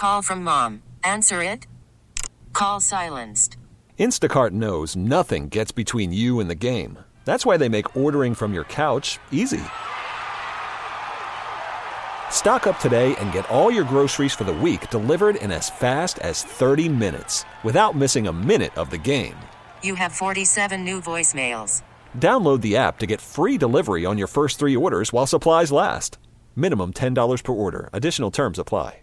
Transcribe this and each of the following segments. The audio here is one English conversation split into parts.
Call from mom. Answer it. Call silenced. Instacart knows nothing gets between you and the game. That's why they make ordering from your couch easy. Stock up today and get all your groceries for the week delivered in as fast as 30 minutes without missing a minute of the game. You have 47 new voicemails. Download the app to get free delivery on your first 3 orders while supplies last. Minimum $10 per order. Additional terms apply.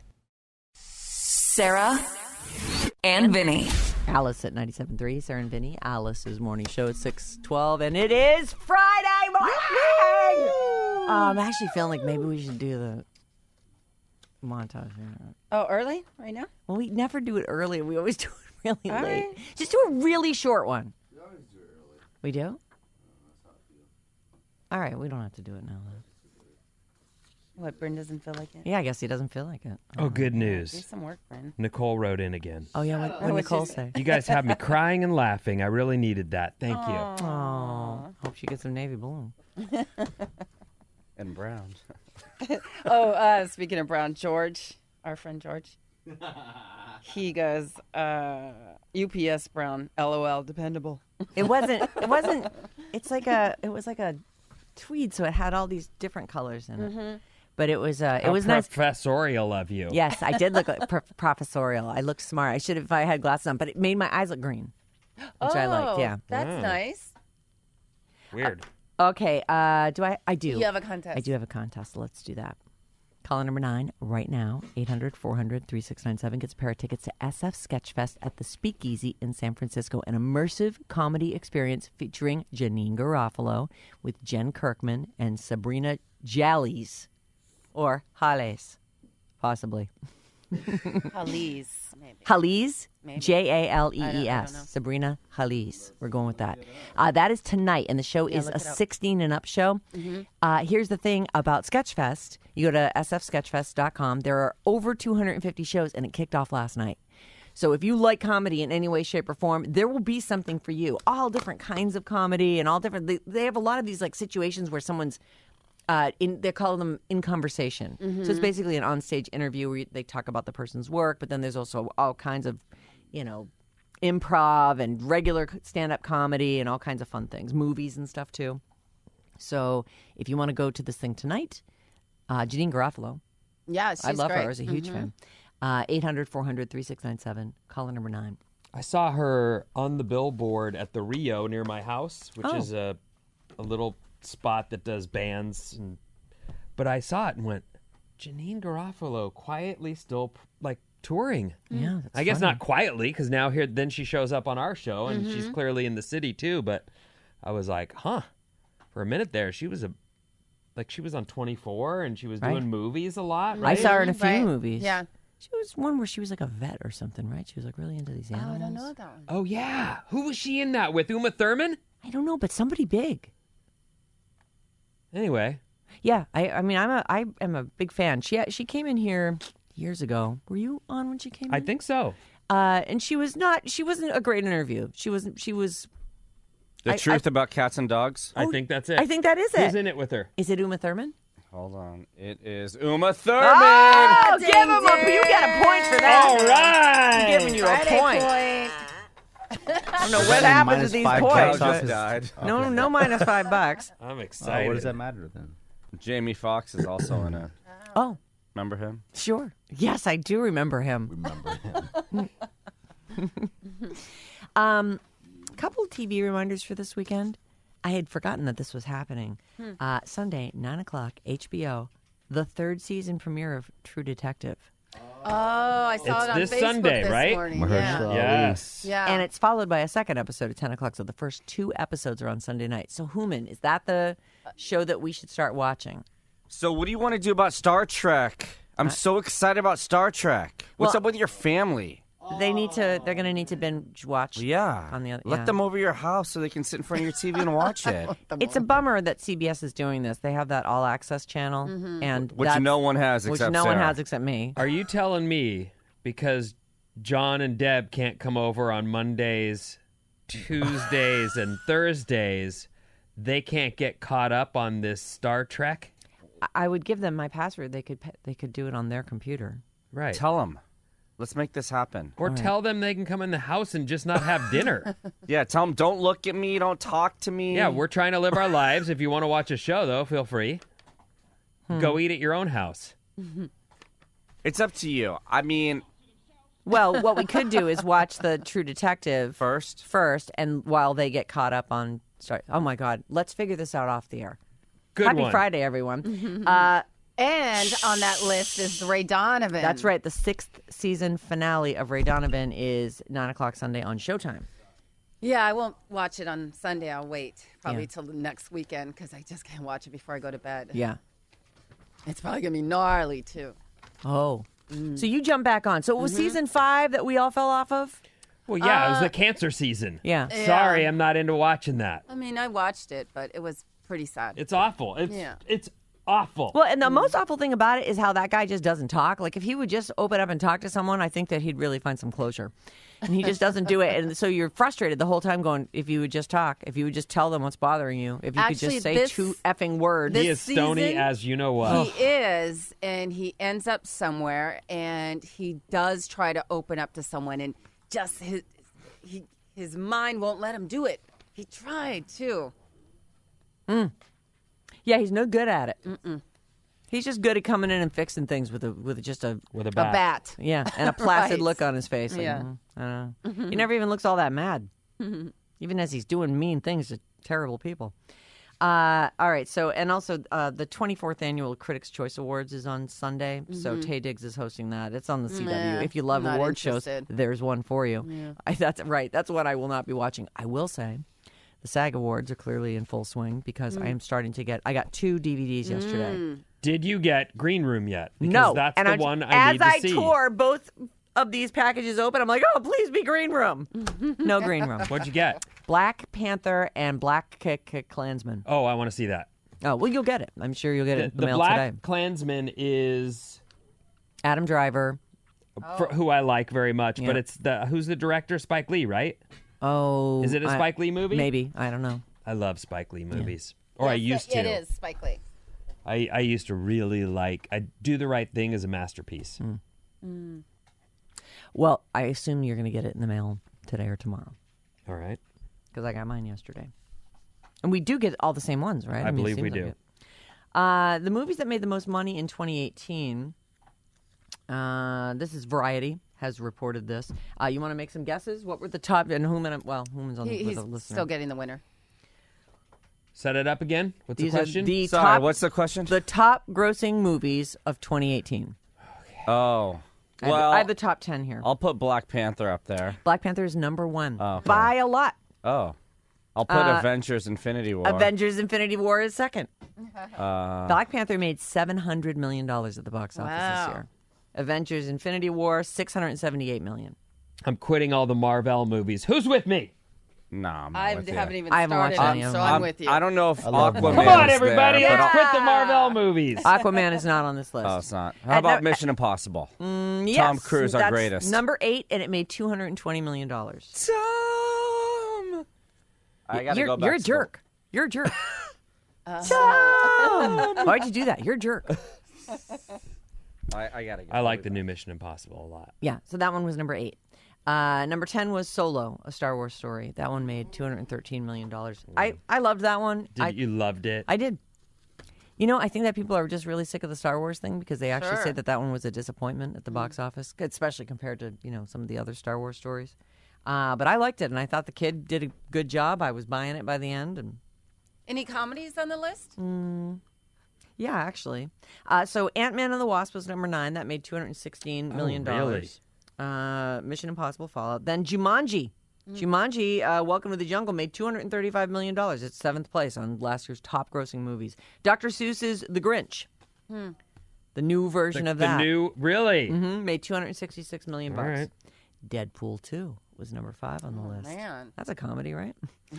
Sarah and Vinny. Alice at 97.3, Sarah and Vinny. Alice's morning show at 6:12, and it is Friday morning! I'm actually feeling like maybe we should do the montage. Oh, early? Right now? Well, we never do it early. We always do it really All late. right. Just do a really short one. We always do it early. We do? That's how I feel. All right, we don't have to do it now, then. What, Bryn doesn't feel like it? Yeah, I guess he doesn't feel like it. Oh, good Do news. some work, Bryn. Nicole wrote in again. Oh, yeah, what did what'd Nicole she say? You guys have me crying and laughing. I really needed that. Thank you. Oh, hope she gets some navy blue. And brown. Speaking of Brown, George, our friend George, he goes, UPS Brown, LOL, dependable. It wasn't, it was like a tweed, so it had all these different colors in it. But it was How nice. professorial of you. Yes, I did look like professorial. I looked smart. I should have if I had glasses on, but it made my eyes look green, which I liked. Yeah. That's nice. Weird. Okay. I do. You have a contest. I do have a contest. Let's do that. Caller number 9 right now, 800-400-3697 gets a pair of tickets to SF Sketchfest at the Speakeasy in San Francisco, an immersive comedy experience featuring Janine Garofalo with Jen Kirkman and Sabrina Jalles, or Jales, possibly. Halise, maybe. Jales, Maybe. Jalees, I don't know. Sabrina Jales. We're going with that. That is tonight, and the show is look a it up. 16 and up show. Here's the thing about Sketchfest. You go to sfsketchfest.com. There are over 250 shows, and it kicked off last night. So if you like comedy in any way, shape, or form, there will be something for you. All different kinds of comedy and all different. They have a lot of these like situations where someone's they call them in conversation. So it's basically an onstage interview where they talk about the person's work, but then there's also all kinds of, improv and regular stand-up comedy and all kinds of fun things, movies and stuff too. So if you want to go to this thing tonight, Janine Garofalo, Yeah, she's I love great. her. I was a huge fan. 800-400-3697, caller number 9. I saw her on the billboard at the Rio near my house, which is a little spot that does bands. But I saw it and went, Janine Garofalo quietly still touring. Yeah, that's I guess funny. not quietly, because now then she shows up on our show and she's clearly in the city too. But I was like, huh. For a minute there, she was she was on 24 and she was Right. doing movies a lot. I Right? saw her in a few Right. movies. Yeah. She was one where she was like a vet or something, right? She was like really into these animals. Oh, I don't know that one. Oh yeah, who was she in that with? Uma Thurman? I don't know, but somebody big. Anyway, Yeah, I mean, I am a big fan. She came in here years ago. Were you on when she came in? I think so. And she wasn't a great interview. She was. The I- truth about cats and dogs? I think that's it. I think that is Who's it. in it with her? Is it Uma Thurman? Hold on. It is Uma Thurman! Oh, Ding, give him ding. you get a point for that. All right. I'm giving you a Friday point. I don't know what happens with these $5 points. off Just his- died. No minus $5. I'm Oh, excited. what does that matter then? Jamie Foxx is also in it. Oh, Remember him? sure. Yes, I do remember him. Couple TV reminders for this weekend. I had forgotten that this was happening. Sunday, 9 o'clock, HBO, the 3rd season premiere of True Detective. Oh, I saw It's it on this Facebook Sunday, this right? morning. Mahershala Yeah. Yes. Yeah. And it's followed by a second episode at 10 o'clock. So the first 2 episodes are on Sunday night. So, Human, is that the show that we should start watching? So what do you want to do about Star Trek? I'm so excited about Star Trek. What's Well- up with your family? They're going to need to binge watch. Yeah. On the other, Let yeah. them over your house so they can sit in front of your TV and watch it. It's a bummer that CBS is doing this. They have that all access channel, and Which that's- no one has which except no one Sarah. has except me. Are you telling me because John and Deb can't come over on Mondays, Tuesdays, and Thursdays, they can't get caught up on this Star Trek? I would give them my password. They could do it on their computer. Right. Tell them. Let's make this happen. Or tell them they can come in the house and just not have dinner. Yeah, tell them don't look at me, don't talk to me. Yeah, we're trying to live our lives. If you want to watch a show, though, feel free. Go eat at your own house. It's up to you. I mean, Well, what we could do is watch the True Detective first, and while they get caught up on. Sorry. Oh my God. Let's figure this out off the air. Good Happy one. Friday, everyone. And on that list is Ray Donovan. That's right. The 6th season finale of Ray Donovan is 9:00 Sunday on Showtime. Yeah, I won't watch it on Sunday. I'll wait probably Yeah. till the next weekend because I just can't watch it before I go to bed. Yeah. It's probably going to be gnarly, too. Oh. So you jump back on. So it was season 5 that we all fell off of? Well, yeah, it was the cancer season. Yeah. Sorry, I'm not into watching that. I mean, I watched it, but it was pretty sad. It's awful. It's awful. Well, and the most awful thing about it is how that guy just doesn't talk. Like, if he would just open up and talk to someone, I think that he'd really find some closure. And he just doesn't do it. And so you're frustrated the whole time going, if you would just talk, if you would just tell them what's bothering you, if you could Actually, just say this- 2 effing words. this He is stony season, as you know what. He is, and he ends up somewhere, and he does try to open up to someone, and just his mind won't let him do it. He tried too. Yeah, he's no good at it. He's just good at coming in and fixing things with a A bat. yeah, and a placid Right. look on his face. Like, Yeah. I don't know. He never even looks all that mad, even as he's doing mean things to terrible people. All right, so and also the 24th annual Critics' Choice Awards is on Sunday, so Taye Diggs is hosting that. It's on the CW. Nah, If you love not award shows, interested. there's one for you. That's right. That's what I will not be watching. I will say. The SAG Awards are clearly in full swing because I am starting to get. I got 2 DVDs yesterday. Did you get Green Room yet? Because No, that's and the I'm- one I need to see. As I tore both of these packages open, I'm like, oh, please be Green Room. No Green Room. What'd you get? Black Panther and Black Klansman. Oh, I want to see that. Oh, well, you'll get it. I'm sure you'll get it in the The mail Black today. Klansman is Adam Driver. who I like very much, Yeah. but it's who's the director? Spike Lee, right? Oh, Is it a Spike Lee movie? Maybe. I don't know. I love Spike Lee movies. Or I used to. It is Spike Lee. I used to really like. I Do the Right Thing is a masterpiece. Well, I assume you're going to get it in the mail today or tomorrow All right. because I got mine yesterday. And we do get all the same ones, right? I mean, it believe we seems like do. it. The movies that made the most money in 2018. This is Variety has reported this. You want to make some guesses? What were the top and whom? Whom's on the He's listener? still getting the winner. Set it up again. What's These the are question? the sorry, top. what's the question? The top grossing movies of 2018. Oh, I well, have the top 10 here. I'll put Black Panther up there. Black Panther is number 1 Oh, okay. by a lot. Oh, I'll put Avengers: Infinity War. Avengers: Infinity War is second. Black Panther made $700 million at the box office Wow. this year. Avengers: Infinity War $678 million. I'm quitting all the Marvel movies. Who's with me? Nah, I'm not I with you. haven't even I haven't started watched any them, of so them. I'm with you. I don't know if love Aquaman. Come on, is everybody. there, Let's but quit the Marvel movies. Aquaman is not on this list. oh, it's not. How about no- Mission Impossible? Yes, Tom Cruise, our that's greatest. Number 8, and it made $220 million. Tom. I gotta you're, go back. you're a to jerk. You're a jerk. Tom! Why'd you do that? You're a jerk. I gotta go. I like the new Mission Impossible a lot. Yeah, so that one was number 8. Number 10 was Solo, a Star Wars story. That one made $213 million. I loved that one. You loved it? I did. You know, I think that people are just really sick of the Star Wars thing because they actually Sure. say that one was a disappointment at the box office, especially compared to, some of the other Star Wars stories. But I liked it, and I thought the kid did a good job. I was buying it by the end. And Any comedies on the list? yeah, actually. So Ant-Man and the Wasp was number 9. That made $216 million. really? Mission Impossible Fallout. Then Jumanji. Jumanji, Welcome to the Jungle, made $235 million. It's 7th place on last year's top grossing movies. Dr. Seuss's The Grinch. The new version of that. Really? Made $266 million. All right. Deadpool 2 was number 5 on the list. Man. That's a comedy, right?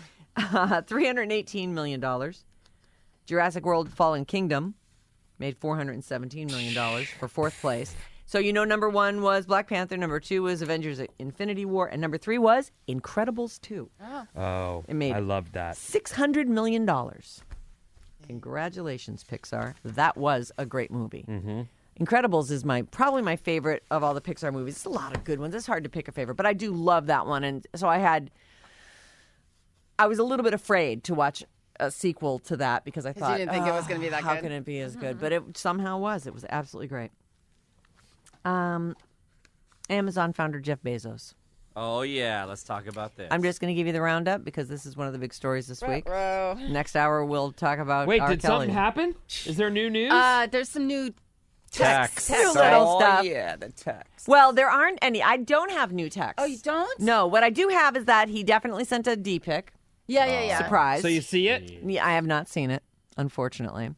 $318 million. Jurassic World Fallen Kingdom made $417 million for 4th place. So number 1 was Black Panther, number 2 was Avengers Infinity War, and number 3 was Incredibles 2. Oh, It made I loved that. $600 million. Congratulations, Pixar. That was a great movie. Incredibles is probably my favorite of all the Pixar movies. It's a lot of good ones. It's hard to pick a favorite, but I do love that one. And so I was a little bit afraid to watch a sequel to that because I thought you didn't think it was going to be that how good. can it be as good? But it somehow was. It was absolutely great. Amazon founder Jeff Bezos. Oh, yeah. Let's talk about this. I'm just going to give you the roundup because this is one of the big stories this week. Bro. Next hour, we'll talk about Wait, R. did Kelly. something happen? Is there new news? There's some new Text. New little stuff. Yeah, the text. Well, there aren't any. I don't have new texts. Oh, you don't? No, what I do have is that he definitely sent a D pic. Yeah. Surprise. so you see it? Yeah, I have not seen it, unfortunately.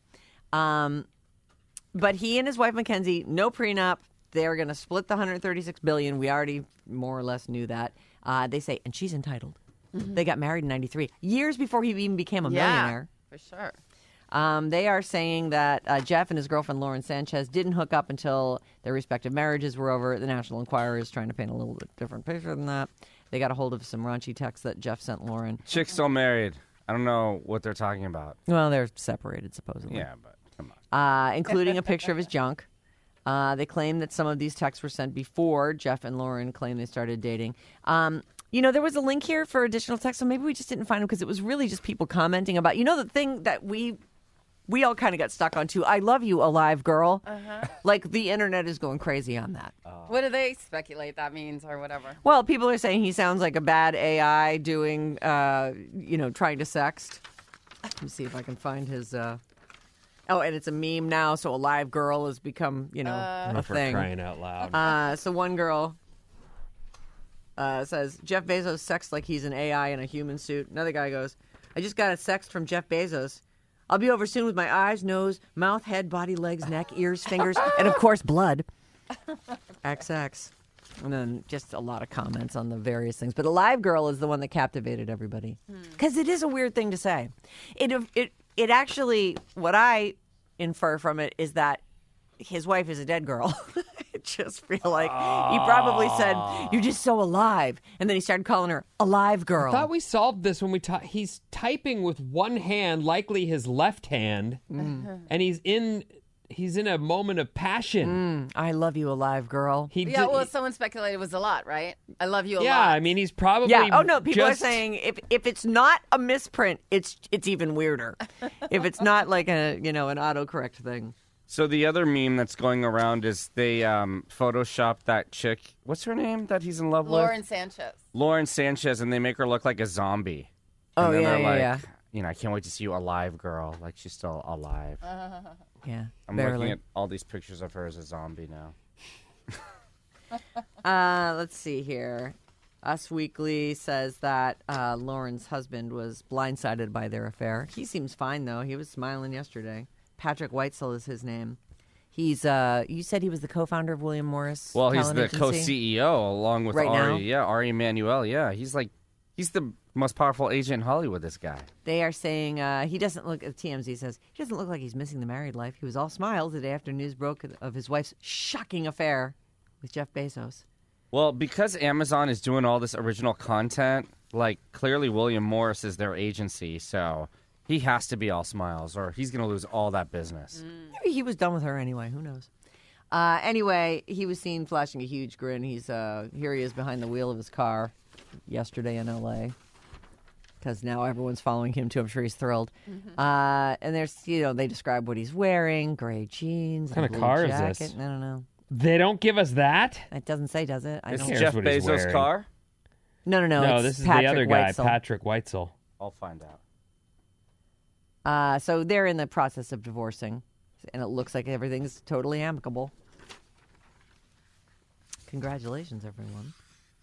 But he and his wife Mackenzie, no prenup. They're going to split the $136 billion. We already more or less knew that. They say, and she's entitled. They got married in '93, years before he even became a millionaire. For sure. They are saying that Jeff and his girlfriend Lauren Sanchez didn't hook up until their respective marriages were over. The National Enquirer is trying to paint a little bit different picture than that. They got a hold of some raunchy texts that Jeff sent Lauren. Chick's still married. I don't know what they're talking about. Well, they're separated, supposedly. Yeah, but come on. Including a picture of his junk. They claim that some of these texts were sent before Jeff and Lauren claimed they started dating. There was a link here for additional text, so maybe we just didn't find them because it was really just people commenting about, the thing that we all kind of got stuck on too. I love you, alive girl. Like the internet is going crazy on that. What do they speculate that means or whatever? Well, people are saying he sounds like a bad AI doing, trying to sext. Let me see if I can find his. Oh, and it's a meme now, so a live girl has become, a For thing. crying out loud. So one girl says, Jeff Bezos sexts like he's an AI in a human suit. Another guy goes, I just got a sext from Jeff Bezos. I'll be over soon with my eyes, nose, mouth, head, body, legs, neck, ears, fingers, and of course, blood. XX. And then just a lot of comments on the various things. But a live girl is the one that captivated everybody. Because it is a weird thing to say. It actually, what I infer from it is that his wife is a dead girl. I just feel like he probably said, you're just so alive. And then he started calling her alive girl. I thought we solved this when we talked. He's typing with one hand, likely his left hand, and he's in a moment of passion. I love you, alive girl. Someone speculated it was a lot, right? I love you a Yeah, lot. I mean, he's probably. Yeah. Oh no, people are just- saying if it's not a misprint, it's even weirder. If it's not like an autocorrect thing. So the other meme that's going around is they photoshopped that chick. What's her name that he's in love Lauren Sanchez. Lauren Sanchez, and they make her look like a zombie. Oh, and then yeah, they're yeah, like, yeah. I can't wait to see you alive, girl. Like she's still alive. Yeah. I'm barely. looking at all these pictures of her as a zombie now. Let's see here. Us Weekly says that Lauren's husband was blindsided by their affair. He seems fine though. He was smiling yesterday. Patrick Weitzel is his name. He's you said he was the co-founder of William Morris. Well, he's Talent the Agency? co-CEO along with Right Ari. now? Yeah, Ari Emanuel. Yeah, he's the most powerful agent in Hollywood. This guy. They are saying he doesn't look. TMZ says he doesn't look like he's missing the married life. He was all smiles the day after news broke of his wife's shocking affair with Jeff Bezos. Well, because Amazon is doing all this original content, like clearly William Morris is their agency, so he has to be all smiles, or he's going to lose all that business. Maybe he was done with her anyway. Who knows? Anyway, he was seen flashing a huge grin. He's here. He is behind the wheel of his car yesterday in L.A. because now everyone's following him too. I'm sure he's thrilled. And there's, they describe what he's wearing: gray jeans. What kind a of blue car is jacket. this? I don't know. They don't give us that? It doesn't say, does it? I This don't. is cares Jeff what he's Bezos' wearing? car. No. No, it's this is Patrick the other guy, Weitzel. Patrick Weitzel. I'll find out. So they're in the process of divorcing, and it looks like everything's totally amicable. Congratulations, everyone.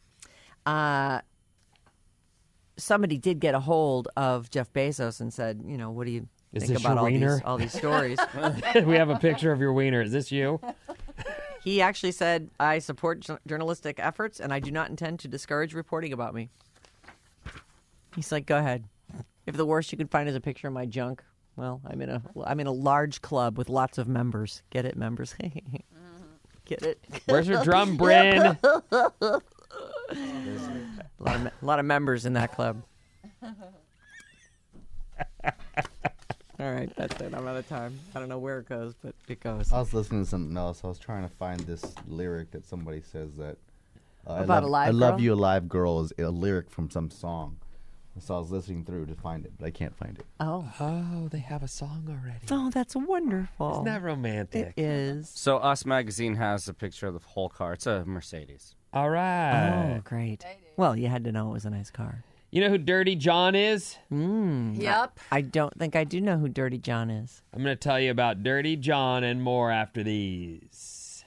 Somebody did get a hold of Jeff Bezos and said, what do you Is think this about your wiener? all these stories? We have a picture of your wiener. Is this you? He actually said, I support journalistic efforts, and I do not intend to discourage reporting about me. He's like, go ahead. If the worst you could find is a picture of my junk, well, I'm in a large club with lots of members. Get it, members? Get it? Where's your drum, Bryn? A lot of members in that club. All right, that's it. I'm out of time. I don't know where it goes, but it goes. I was listening to something else. I was trying to find this lyric that somebody says that About a live I love girl? you, alive girl is a lyric from some song. So I was listening through to find it, but I can't find it. Oh. Oh, they have a song already. Oh, that's wonderful. Isn't that romantic? It is. So Us Magazine has a picture of the whole car. It's a Mercedes. All right. Oh, great. Well, you had to know it was a nice car. You know who Dirty John is? Yep. I don't think I do know who Dirty John is. I'm going to tell you about Dirty John and more after these.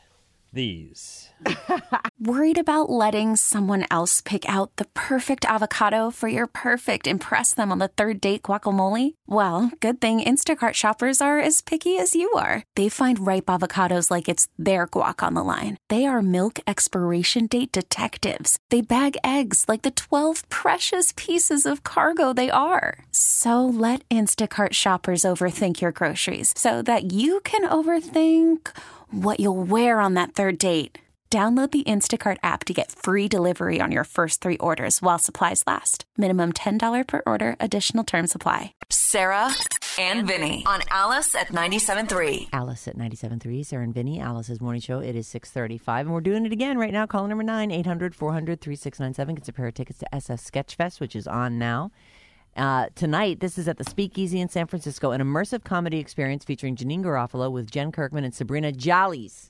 Worried about letting someone else pick out the perfect avocado for your perfect impress them on the third date guacamole? Well, good thing Instacart shoppers are as picky as you are. They find ripe avocados like it's their guac on the line. They are milk expiration date detectives. They bag eggs like the 12 precious pieces of cargo they are. So let Instacart shoppers overthink your groceries so that you can overthink what you'll wear on that third date. Download the Instacart app to get free delivery on your first 3 orders while supplies last. Minimum $10 per order. Additional terms apply. Sarah and Vinny on Alice at 97.3. Alice at 97.3, Sarah and Vinny, Alice's morning show. It is 6:35, and we're doing it again right now. Caller number 9, 800-400-3697. Gets a pair of tickets to SF Sketchfest, which is on now. Tonight, this is at the Speakeasy in San Francisco, an immersive comedy experience featuring Janine Garofalo with Jen Kirkman and Sabrina Jalise.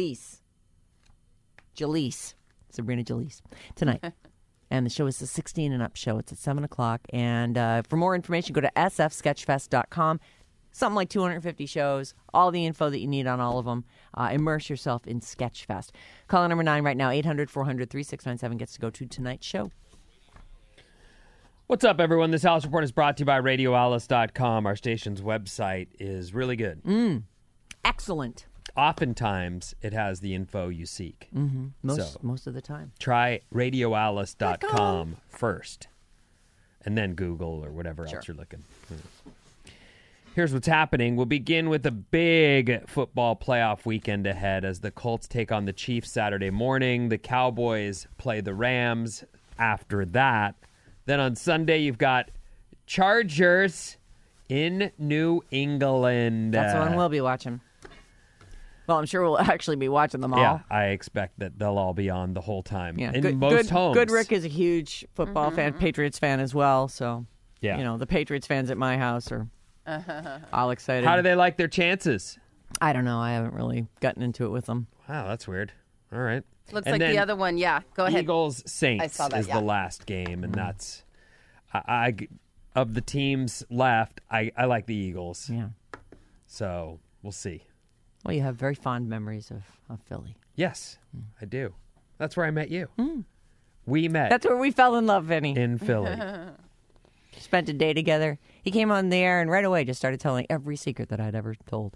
Sabrina Jalise. Tonight. And the show is a 16 and up show. It's at 7 o'clock. And for more information, go to sfsketchfest.com. Something like 250 shows, all the info that you need on all of them. Immerse yourself in Sketchfest. Caller number 9 right now, 800-400-3697 gets to go to tonight's show. What's up, everyone? This Alice Report is brought to you by RadioAlice.com. Our station's website is really good. Excellent. Oftentimes, it has the info you seek. Most of the time. Try RadioAlice.com first, and then Google or whatever else you're looking. Here's what's happening. We'll begin with a big football playoff weekend ahead as the Colts take on the Chiefs Saturday morning. The Cowboys play the Rams after that. Then on Sunday, you've got Chargers in New England. That's the one we'll be watching. Well, I'm sure we'll actually be watching them all. Yeah, I expect that they'll all be on the whole time. Yeah. In most homes. Goodrick is a huge football fan, Patriots fan as well. So, Yeah. you know, the Patriots fans at my house are all excited. How do they like their chances? I don't know. I haven't really gotten into it with them. Wow, that's weird. All right. Looks And like then the other one. Yeah, go ahead. Eagles Saints I saw that, is yeah. the last game, and that's I of the teams left. I like the Eagles, Yeah. so we'll see. Well, you have very fond memories of Philly. Yes, I do. That's where I met you. We met That's where we fell in love, Vinny. in Philly. Spent a day together. He came on the air and right away just started telling every secret that I'd ever told.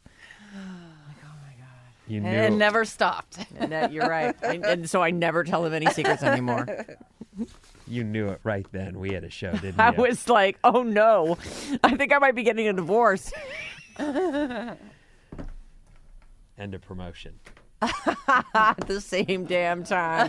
You knew. And never stopped. And that, you're right. And so I never tell him any secrets anymore. You knew it right then. We had a show, didn't I you? was like, oh no, I think I might be getting a divorce. And a promotion. At the same damn time.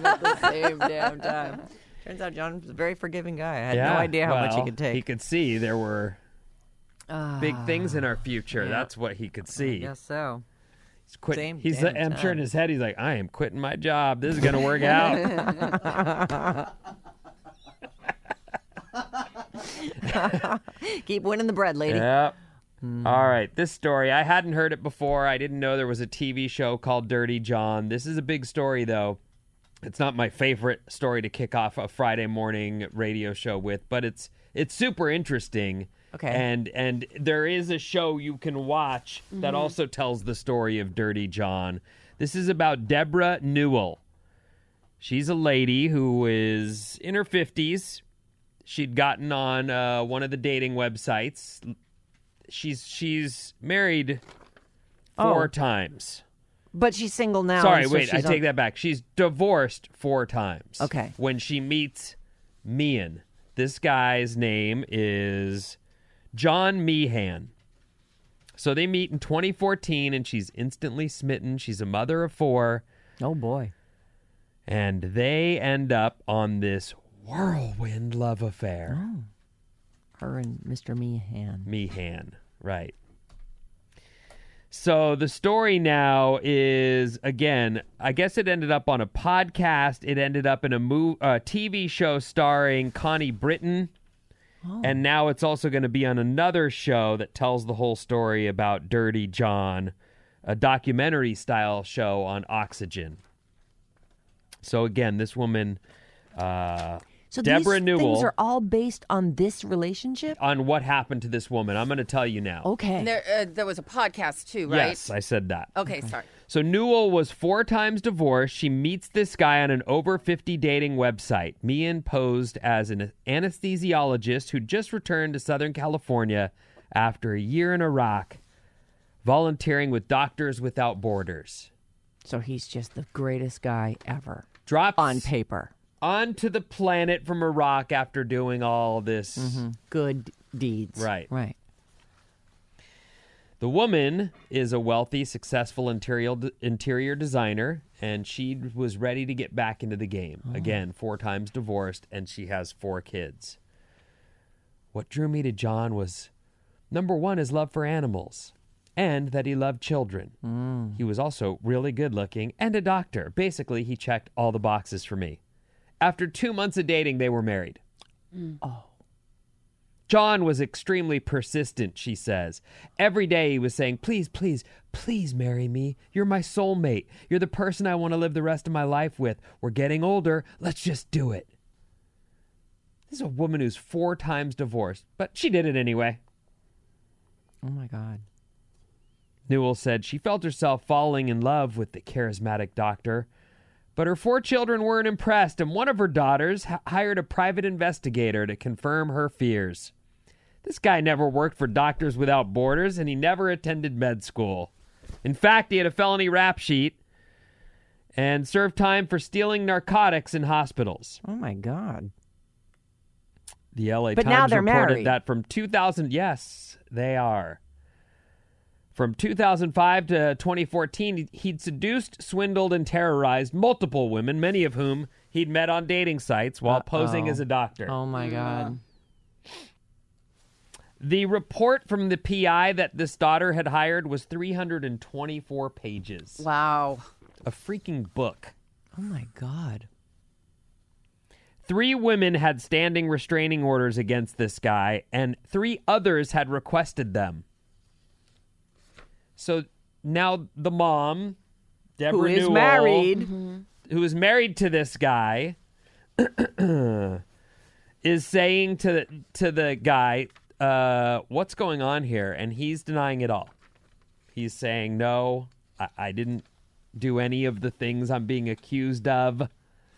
Turns out John was a very forgiving guy. I had no idea how much he could take. He could see there were big things in our future. Yeah. That's what he could see. I guess so. He's quit. Same He's. damn I'm sure in time. his head, he's like, "I am quitting my job. This is going to work out." Keep winning the bread, lady. Yep. All right. This story, I hadn't heard it before. I didn't know there was a TV show called Dirty John. This is a big story, though. It's not my favorite story to kick off a Friday morning radio show with, but it's super interesting. Okay. And there is a show you can watch that also tells the story of Dirty John. This is about Deborah Newell. She's a lady who is in her 50s. She'd gotten on one of the dating websites. She's married 4 times. But she's single now. Sorry, and so wait, I she's take that back. She's divorced 4 times. Okay. When she meets Meehan. This guy's name is John Meehan. So they meet in 2014, and she's instantly smitten. She's a mother of 4. Oh, boy. And they end up on this whirlwind love affair. Her and Mr. Meehan. Meehan, right. So the story now is, again, I guess it ended up on a podcast. It ended up in a TV show starring Connie Britton. Oh. And now it's also going to be on another show that tells the whole story about Dirty John, a documentary-style show on Oxygen. So again, this woman... So Deborah these Newell, things are all based on this relationship? on what happened to this woman. I'm going to tell you now. Okay. And there was a podcast too, right? Yes, I said that. Okay, sorry. So Newell was 4 times divorced. She meets this guy on an over 50 dating website. Meehan posed as an anesthesiologist who just returned to Southern California after a year in Iraq, volunteering with Doctors Without Borders. So he's just the greatest guy ever. Drops on paper. Onto the planet from Iraq after doing all this good deeds. Right. Right. The woman is a wealthy, successful interior designer, and she was ready to get back into the game. Again, 4 times divorced, and she has 4 kids. What drew me to John was, number 1, his love for animals, and that he loved children. He was also really good looking and a doctor. Basically, he checked all the boxes for me. After 2 months of dating, they were married. Oh. John was extremely persistent, she says. Every day he was saying, please, please, please marry me. You're my soulmate. You're the person I want to live the rest of my life with. We're getting older. Let's just do it. This is a woman who's 4 times divorced, but she did it anyway. Oh, my God. Newell said she felt herself falling in love with the charismatic doctor, but her 4 children weren't impressed, and one of her daughters hired a private investigator to confirm her fears. This guy never worked for Doctors Without Borders, and he never attended med school. In fact, he had a felony rap sheet and served time for stealing narcotics in hospitals. Oh, my God. The LA But Times now they're reported married. that from 2000, yes, they are. From 2005 to 2014, he'd seduced, swindled, and terrorized multiple women, many of whom he'd met on dating sites while posing as a doctor. Oh, my God. The report from the PI that this daughter had hired was 324 pages. Wow. A freaking book. Oh, my God. 3 women had standing restraining orders against this guy, and 3 others had requested them. So now the mom, Deborah Who is Newell, married. who is married to this guy, is saying to the guy, what's going on here? And he's denying it all. He's saying, no, I didn't do any of the things I'm being accused of.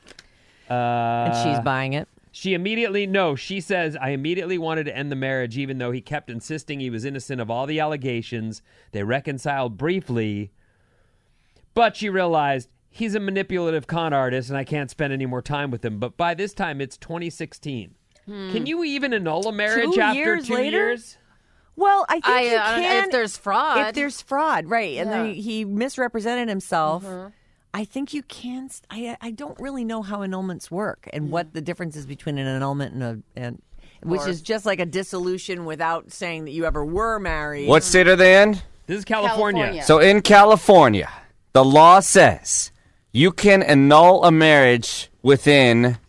And she's buying it. She says, I immediately wanted to end the marriage, even though he kept insisting he was innocent of all the allegations. They reconciled briefly, but she realized he's a manipulative con artist and I can't spend any more time with him. But by this time, it's 2016. Can you even annul a marriage 2 after years 2 later? years? Well, I think you I don't know can. if there's fraud. If there's fraud, right. And Yeah. then he misrepresented himself. I think you can. I don't really know how annulments work and what the difference is between an annulment and which is just like a dissolution without saying that you ever were married. What state are they in? This is California. So in California, the law says you can annul a marriage within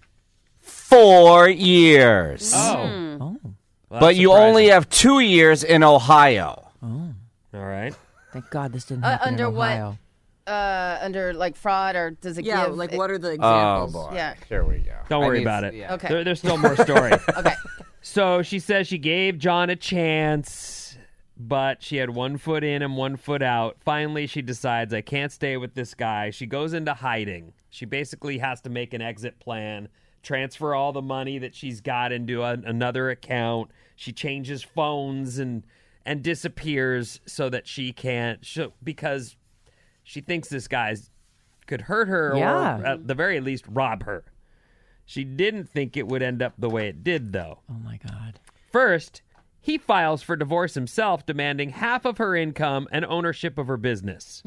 4 years. Well, but that's you surprising. only have 2 years in Ohio. All right. Thank God this didn't happen under in Ohio. under like fraud, or does it Yeah, give? like what are the Oh, examples? boy. Yeah. Here we go. Don't I worry need- about it. yeah. Okay. There's still more story. Okay. So she says she gave John a chance, but she had 1 foot in and 1 foot out. Finally, she decides, I can't stay with this guy. She goes into hiding. She basically has to make an exit plan, transfer all the money that she's got into another account. She changes phones and disappears so that she can't, because she thinks this guy's could hurt her Yeah. or at the very least rob her. She didn't think it would end up the way it did, though. Oh my God. First, he files for divorce himself, demanding half of her income and ownership of her business.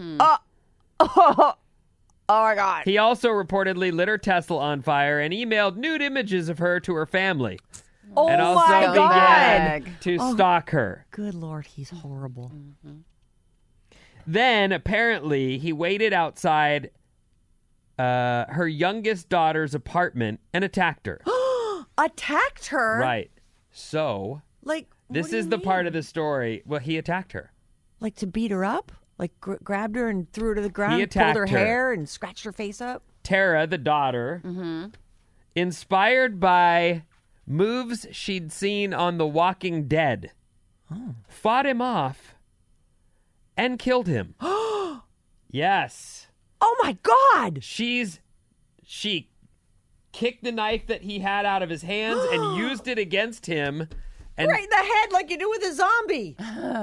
Oh my God. He also reportedly lit her Tesla on fire and emailed nude images of her to her family. Oh and also my began God. to stalk her. Good Lord, he's horrible. Then, apparently, he waited outside her youngest daughter's apartment and attacked her. Attacked her? Right. So, Like, this is the part of the story. Well, he attacked her. Like to beat her up? Like grabbed her and threw her to the ground, pulled attacked her her. hair and scratched her face up? Tara, the daughter, inspired by moves she'd seen on The Walking Dead, fought him off and killed him. Yes. Oh my God! She kicked the knife that he had out of his hands and used it against him. And Right in the head like you do with a zombie.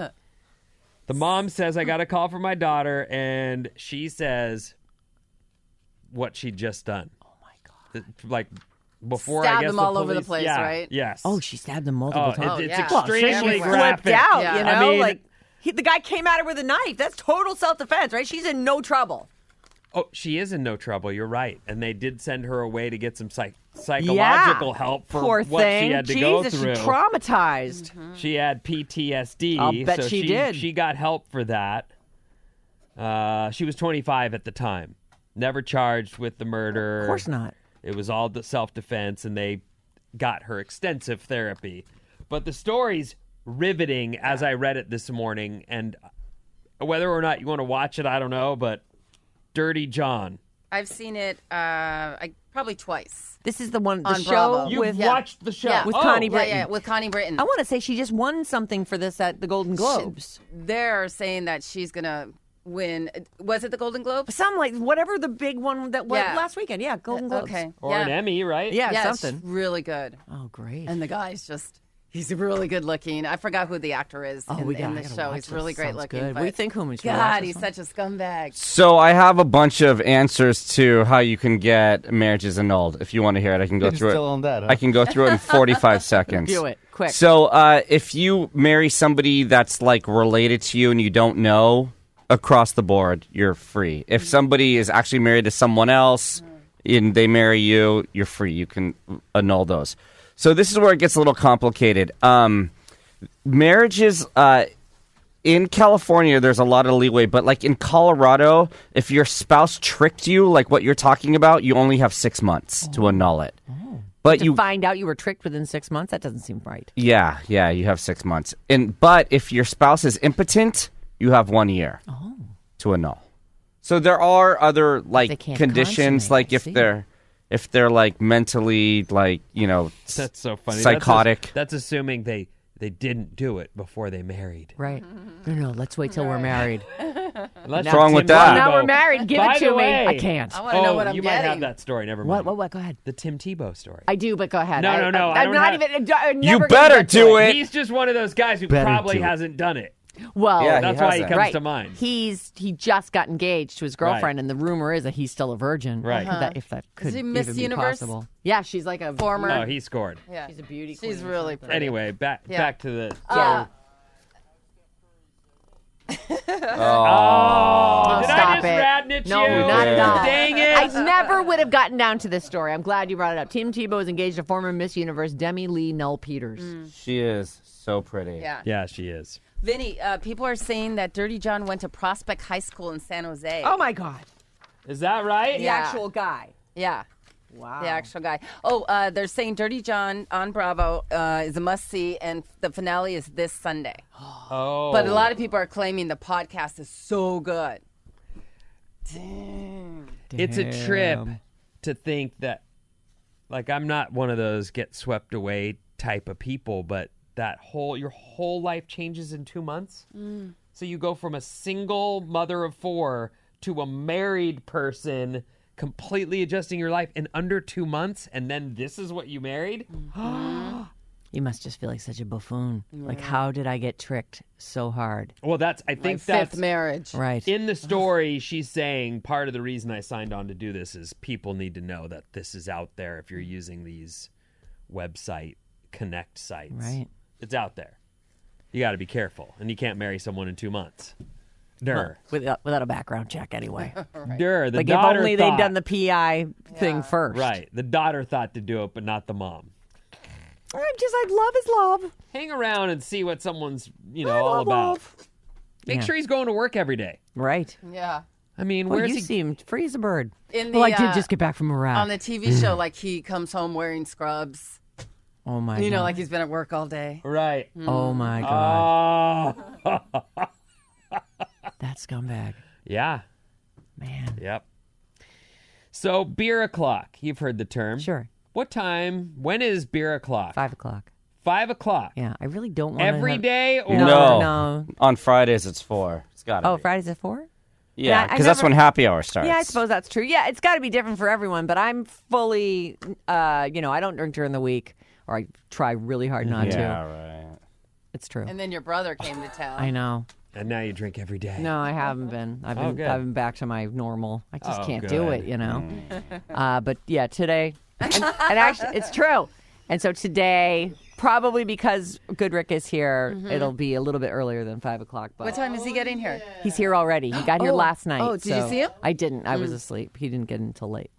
the mom says, I got a call from my daughter, and she says what she'd just done. Oh, my God. Like, before, Stabbed I guess them the all over the police- place, yeah, right? Yes. Oh, she stabbed him multiple times. It's yeah. extremely She graphic. flipped out, Yeah. you know? I mean- like the guy came at her with a knife. That's total self-defense, right? She's in no trouble. Oh, she is in no trouble. You're right. And they did send her away to get some psychological help for Poor what thing. she had to Jesus, go through. she's traumatized. She had PTSD. I'll bet so she did. She got help for that. She was 25 at the time. Never charged with the murder. Of course not. It was all the self-defense, and they got her extensive therapy. But the story's riveting as I read it this morning, and whether or not you want to watch it, I don't know, but Dirty John. I've seen it probably twice. This is the one, the On show Bravo. You've with watched the show. Yeah. With Oh, Connie Britton. Yeah, with Connie Britton. I want to say she just won something for this at the Golden Globes. They're saying that she's going to win. Was it the Golden Globes? Some like whatever the big one that went Yeah. last weekend. Yeah, Golden Globes. Okay. Or yeah. an Emmy, right? Yeah, Yeah, it's something. really good. Oh, great. And the guy's just, he's really good looking. I forgot who the actor is in I the gotta show. watch He's this. really great Sounds looking. good. But What do you think, Hooman? Should we watch God, this he's one? such a scumbag. So I have a bunch of answers to how you can get marriages annulled. If you want to hear it, I can go You're through still it. on that, huh? I can go through it in 45 seconds. Do it, quick. So if you marry somebody that's like related to you and you don't know, across the board, you're free. If somebody is actually married to someone else and they marry you, you're free. You can annul those. So this is where it gets a little complicated. Marriages in California, there's a lot of leeway, but like in Colorado, if your spouse tricked you, like what you're talking about, you only have 6 months to annul it. But to find out you were tricked within 6 months, that doesn't seem right. Yeah, you have 6 months. But if your spouse is impotent, you have 1 year to annul. So there are other They like can't conditions, consummate, like I if see. they're like mentally like That's so funny. psychotic. That's assuming they didn't do it before they married. Right. No, let's wait till we're married. What's wrong with that? Now we're married. Give By it the to me. way- I can't. I want to know what I'm you getting. might have that story. Never mind. What? Go ahead. The Tim Tebow story. I do, but go ahead. No, no. I I'm don't not have- even. I'm You never better gonna get to do it. He's just one of those guys who Better probably do it. hasn't done it. Well, Yeah, That's why he hasn't. comes right. to mind. He just got engaged to his girlfriend, and the rumor is that he's still a virgin. Right. If that could he Miss even be Universe? possible. Yeah, she's like a Former. Oh, he scored. Yeah. She's a beauty queen. She's or really something. pretty. Anyway, back to the. Yeah. Oh, did I stop just it. radnitch No, you? not at all. Dang it. I never would have gotten down to this story. I'm glad you brought it up. Tim Tebow is engaged to former Miss Universe Demi Lee Null Peters. She is so pretty. Yeah. Yeah, she is. Vinny, people are saying that Dirty John went to Prospect High School in San Jose. Oh my God. Is that right? The Yeah. actual guy. Yeah. Wow. The actual guy. Oh, they're saying Dirty John on Bravo is a must-see, and the finale is this Sunday. Oh. But a lot of people are claiming the podcast is so good. It's a trip to think that, like, I'm not one of those get swept away type of people, but your whole life changes in 2 months. So you go from a single mother of 4 to a married person, completely adjusting your life in under 2 months, and then this is what you married? You must just feel like such a buffoon. Like, how did I get tricked so hard? Well, I think Fifth that's marriage. Right. in the story. She's saying part of the reason I signed on to do this is people need to know that this is out there. If you're using these website connect sites, Right. It's out there. You got to be careful, and you can't marry someone in 2 months. Durr. Without a background check, anyway. Durr. The Like, if daughter only thought, they'd done the PI thing first. right. The daughter thought to do it, but not the mom. Love is love. Hang around and see what someone's all love about. love. Make sure he's going to work every day. Right. Yeah. I mean, Well, where's you he? seemed free as a bird. In Well, I the, did just get back from Iraq. On the TV show, like he comes home wearing scrubs. Oh my You god. know, like he's been at work all day. Right. Oh my god. Oh. That scumbag. Yeah. Man. Yep. So beer o'clock. You've heard the term. Sure. What time? When is beer o'clock? 5 o'clock. 5 o'clock. Yeah, I really don't want Every day or No. On Fridays it's 4. It's got to Oh, be. Fridays at 4? Yeah, I because that's never- when happy hour starts. Yeah, I suppose that's true. Yeah, it's got to be different for everyone, but I'm fully, I don't drink during the week, or I try really hard not Yeah, to. right. It's true. And then your brother came to town. I know. And now you drink every day. No, I haven't been. I've Oh, been, good. I've been back to my normal. I just Oh, can't do good. it, you know. But yeah, today, and actually, it's true. And so today, probably because Goodrick is here, it'll be a little bit earlier than 5 o'clock. But What time is he getting here? he's here already. He got here Oh. last night. Oh, did you so see him? I didn't. I was asleep. He didn't get in until late.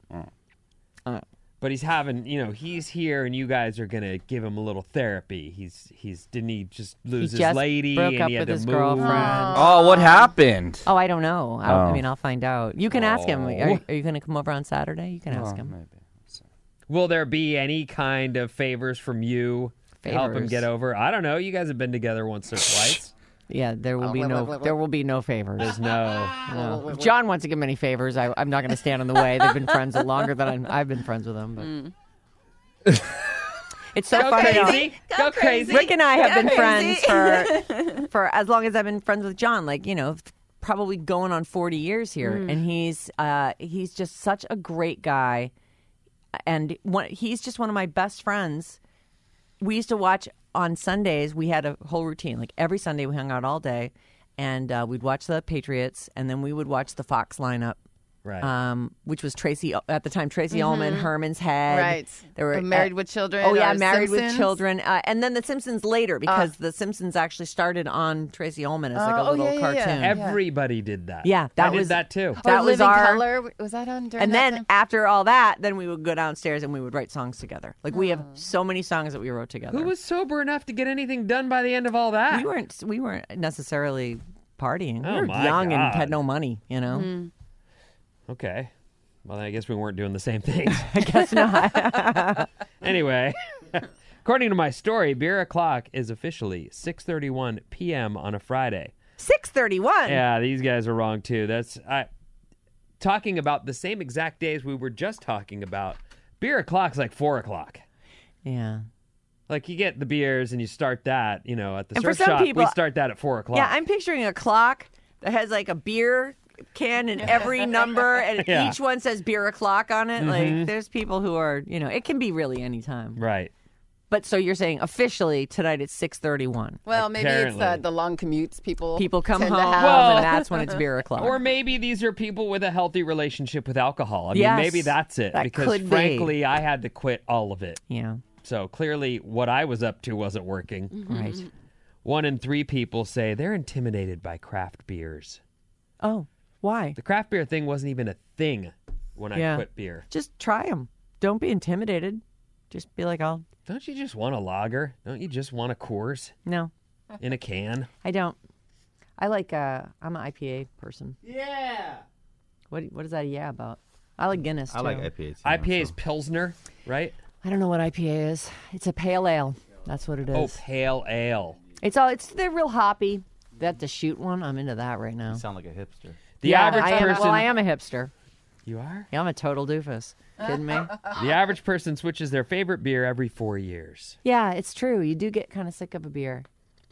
But he's having, he's here, and you guys are gonna give him a little therapy. Didn't he just lose his just lady broke and up he had with to his move? girlfriend. Oh, what happened? Oh, I don't know. I Oh. mean, I'll find out. You can ask him. Oh. Are you going to come over on Saturday? You can ask him. Maybe. Will there be any kind of favors from you to help him Favors? get over? I don't know. You guys have been together once or twice. Yeah, there will be no favors. There's no. No. If John wants to give him any favors, I'm not going to stand in the way. They've been friends longer than I've been friends with him. But it's so Go funny. crazy. Go crazy. Rick and I have been crazy. friends for as long as I've been friends with John. Like, probably going on 40 years here, and he's just such a great guy, and he's just one of my best friends. We used to watch on Sundays. We had a whole routine. Like every Sunday, we hung out all day, and we'd watch the Patriots, and then we would watch the Fox lineup. Right. Which was Tracy at the time. Tracy Ullman, Herman's Head. Right. There were Married with Children. Oh yeah, or Married with Simpsons. Children, and then The Simpsons later because The Simpsons actually started on Tracy Ullman as like a Oh, little yeah, yeah, cartoon. yeah. Everybody did that. Yeah, I that did was- that too. That Or was Living our- Color. Was that on during And that then time? after all that, then we would go downstairs and we would write songs together. Like we have so many songs that we wrote together. Who was sober enough to get anything done by the end of all that? We weren't necessarily partying. Oh, we were my young and God. had no money. Okay. Well, then I guess we weren't doing the same things. I guess not. Anyway, according to my story, beer o'clock is officially 6:31 p.m. on a Friday. 6:31. Yeah, these guys are wrong too. That's talking about the same exact days we were just talking about. Beer o'clock's like 4 o'clock. Yeah. Like you get the beers and you start that, at the And for surf some shop. people- We start that at 4 o'clock. Yeah, I'm picturing a clock that has like a beer can in every number, and Yeah. each one says beer o'clock on it. Like, there's people who are, it can be really any time. Right. But so you're saying officially tonight it's 6:31. Well, maybe it's Apparently. the long commutes people People come tend home, to have. Well- and that's when it's beer o'clock. Or maybe these are people with a healthy relationship with alcohol. I mean, Yes, maybe that's it. that Because could be. frankly, I had to quit all of it. yeah, So clearly, what I was up to wasn't working. right. 1 in 3 people say they're intimidated by craft beers. Oh, why? The craft beer thing wasn't even a thing when I Yeah. quit beer. Just try them. Don't be intimidated. Just be like, Don't you just want a lager? Don't you just want a Coors no, in a can? I don't. I like, I'm an IPA person. Yeah. What is that yeah about? I like Guinness, too. I like IPA too. IPA is so. Pilsner, right? I don't know what IPA is. It's a pale ale. That's what it is. Oh, pale ale. They're real hoppy. That the shoot one, I'm into that right now. You sound like a hipster. The average I am, person. well, I am a hipster. You are? Yeah, I'm a total doofus. Kidding me? The average person switches their favorite beer every 4 years. Yeah, it's true. You do get kind of sick of a beer.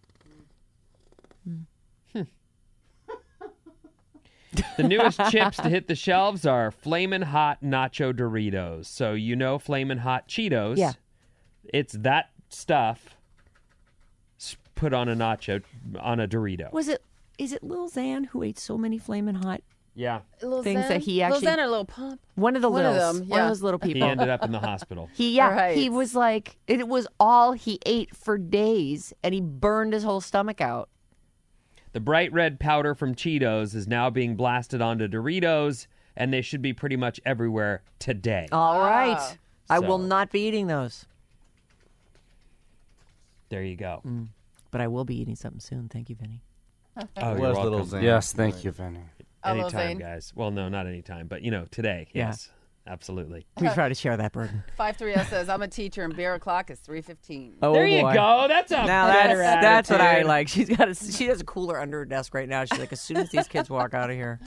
The newest chips to hit the shelves are Flamin' Hot Nacho Doritos. So you know Flamin' Hot Cheetos. Yeah. It's that stuff put on a nacho, on a Dorito. Is it Lil Xan who ate so many Flamin' Hot Yeah. Lil things Xan? that he actually- Lil Xan or Lil Pump? One of the One of Lils. them, One of yeah. those little He people. ended up in the hospital. He Right. was like, it was all he ate for days, and he burned his whole stomach out. The bright red powder from Cheetos is now being blasted onto Doritos, and they should be pretty much everywhere today. All right. I will So- not be eating those, There you go. but I will be eating something soon. Thank you, Vinny. Oh, It you're was little welcome. Zane. Yes, thank you, Vinny. Little Anytime, Zane. guys. Well, no, not anytime, but today. Yeah. Yes, absolutely. We try to share that burden. 530 says, I'm a teacher and beer o'clock is 3:15. Oh, There you boy. go. That's a Now better that's what I attitude. like. She has a cooler under her desk right now. She's like, as soon as these kids walk out of here.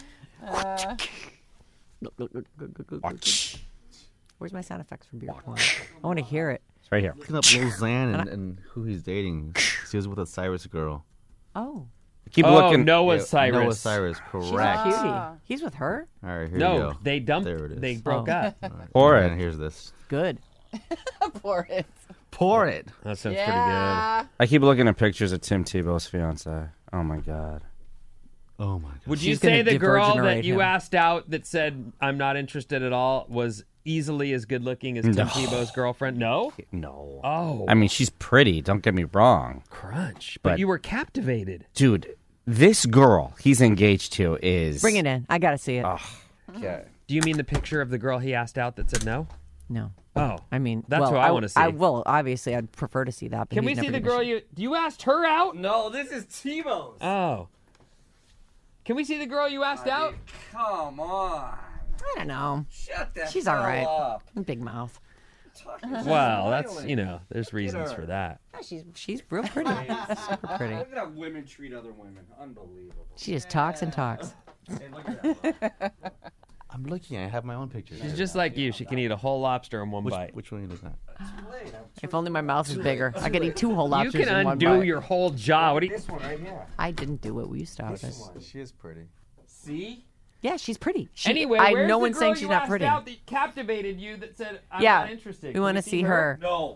Where's my sound effects from beer pong? I want to hear it. It's right here. Looking up Lil Xan and who he's dating. He was with a Cyrus girl. Oh, Keep Oh, looking. Noah Yeah, Cyrus. Noah Cyrus, correct. cutie. He's with her. All right, here you No, go. they dumped. There it is. They broke Oh. up. All right. Pour And it. here's this. Good. Pour it. Pour it. That sounds Yeah. I keep looking at pictures of Tim Tebow's fiance. Oh my god. Oh my god. pretty good. Would you She's say gonna the girl that de-virginate you him. asked out that said I'm not interested at all was easily as good looking as Tim No. Tebow's girlfriend? No. No. Oh, I mean, she's pretty. Don't get me wrong, crunch. But But- you were captivated. dude. This girl he's engaged to is. Bring it in. I got to see it. Okay. Do you mean the picture of the girl he asked out that said no? No. Oh, I mean, That's well, what I wanna see. Well, obviously, I'd prefer to see that. But can he's we see never the gonna girl you asked her out? No, this is Tebow's. Oh. Can we see the girl you asked out? Come on. I don't know. Shut that. She's all right. Big mouth. Well, that's there's reasons for that. She's real pretty. Super pretty. Look at how women treat other women. Unbelievable. She just talks and talks. Hey, look at that. I'm looking. I have my own pictures. She's just like you. She can eat a whole lobster in one bite. Which one are you looking at? If only my mouth was bigger. I could eat 2 whole You lobsters can in one undo bite. your whole jaw. What do you? This one right here. I didn't do it. We stop it. She is pretty. See? Yeah, she's pretty. Anyway, no the one's girl saying she's you not asked pretty. out that captivated you that said I'm Yeah, not interested. we Can want to see her. No.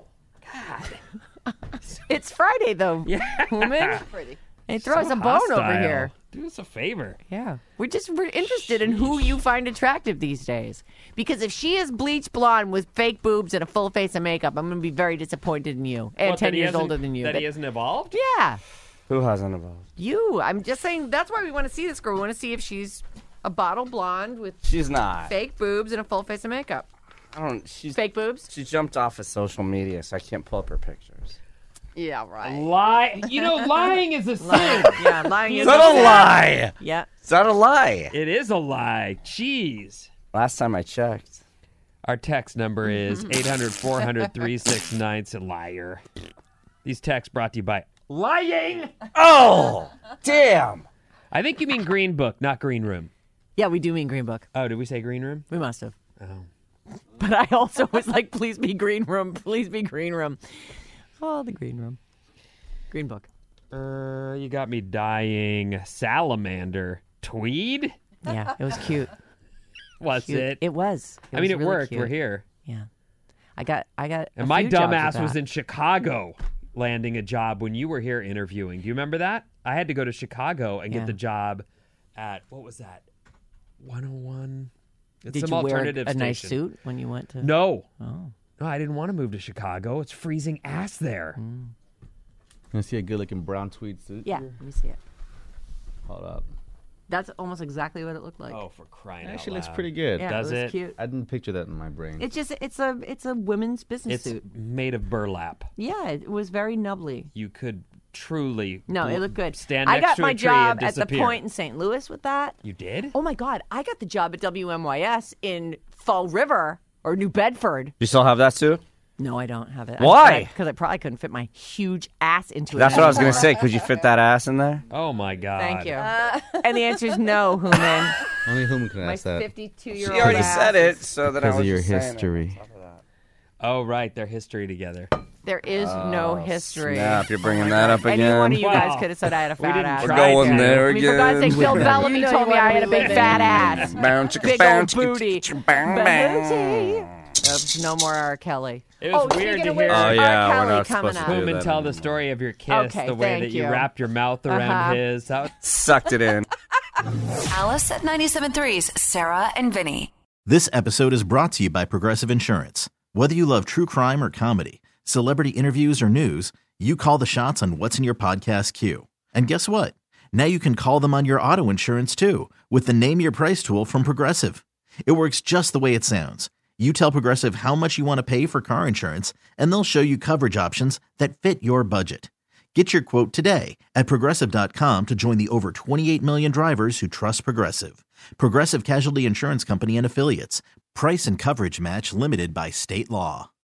It's Friday though, woman. Pretty. Hey, throw us So a bone over hostile. here. Do us a favor. Yeah, we're interested in who you find attractive these days. Because if she is bleach blonde with fake boobs and a full face of makeup, I'm going to be very disappointed in you. And What, 10 that he years hasn't- older than you. That But- he hasn't evolved? yeah, Who hasn't evolved? you. I'm just saying that's why we want to see this girl. We want to see if she's a bottle blonde with She's not. fake boobs and a full face of makeup. I don't. She's Fake boobs? She jumped off of social media, so I can't pull up her pictures. Yeah, right. Lie. You know, lying is a sin. Yeah, lying is Is that a lie? Yeah. Is that a lie? It is a lie. Jeez. Last time I checked. Our text number is 800-400-3699. It's a liar. These texts brought to you by Lying. Oh, damn. I think you mean Green Book, not Green Room. Yeah, we do mean Green Book. Oh, did we say Green Room? We must have. Oh. But I also was like, please be Green Room. Please be Green Room. Oh, the Green Room. Green Book. You got me dying. Salamander. Tweed? Yeah, it was cute. Was Cute. it? It was. I mean, it really worked. cute. We're here. Yeah. I got. And a my few jobs dumbass with was that. in Chicago landing a job when you were here interviewing. Do you remember that? I had to go to Chicago and Yeah. get the job at, what was that? 101? It's Did some you wear alternative a nice station. suit when you went to? No. Oh. No, I didn't want to move to Chicago. It's freezing ass there. You see a good-looking brown tweed suit? Yeah. Let me see it. Hold up. That's almost exactly what it looked like. Oh, for crying Actually out looks loud. pretty good. yeah, does it was it? cute. I didn't picture that in my brain. It's just it's a women's business It's suit. made of burlap. Yeah, it was very nubbly. You could truly No, it looked good. stand I next got to my a tree job and at the disappear. Point in St. Louis with that. You did? Oh my God, I got the job at WMYS in Fall River or New Bedford. You still have that suit? No, I don't have it. Why? Because I probably couldn't fit my huge ass into it. That's what I was going anymore. to say. Could you fit that ass in there? Oh, my God. Thank you. And the answer is no, Human. Only whom can My ask that. 52-year-old She already ass said is- it, so that I Because was of your just saying it. history. Oh, right. Their history together. There is no history. Snap, you're bringing that up Any one again. of you guys Wow. could have said I had a We fat didn't ass. try We're going to. there I mean, for God's again. sake, Phil Bellamy You know told you me I wanna had a big live fat in- ass. Bound, chicka, Big bound, old chicka, booty. chicka, bang, bang. Oops, no more R. Kelly. It was Oh, weird speaking to of which, hear Oh, yeah, R. we're Kelly not coming supposed to up. do Human that tell the anymore. story of your kiss, Okay, the way that thank you you. wrapped your mouth around his. That was- Sucked it in. Alice at 97.3's Sarah and Vinny. This episode is brought to you by Progressive Insurance. Whether you love true crime or comedy, celebrity interviews or news, you call the shots on what's in your podcast queue. And guess what? Now you can call them on your auto insurance too with the Name Your Price tool from Progressive. It works just the way it sounds. You tell Progressive how much you want to pay for car insurance, and they'll show you coverage options that fit your budget. Get your quote today at Progressive.com to join the over 28 million drivers who trust Progressive. Progressive Casualty Insurance Company and Affiliates. Price and coverage match limited by state law.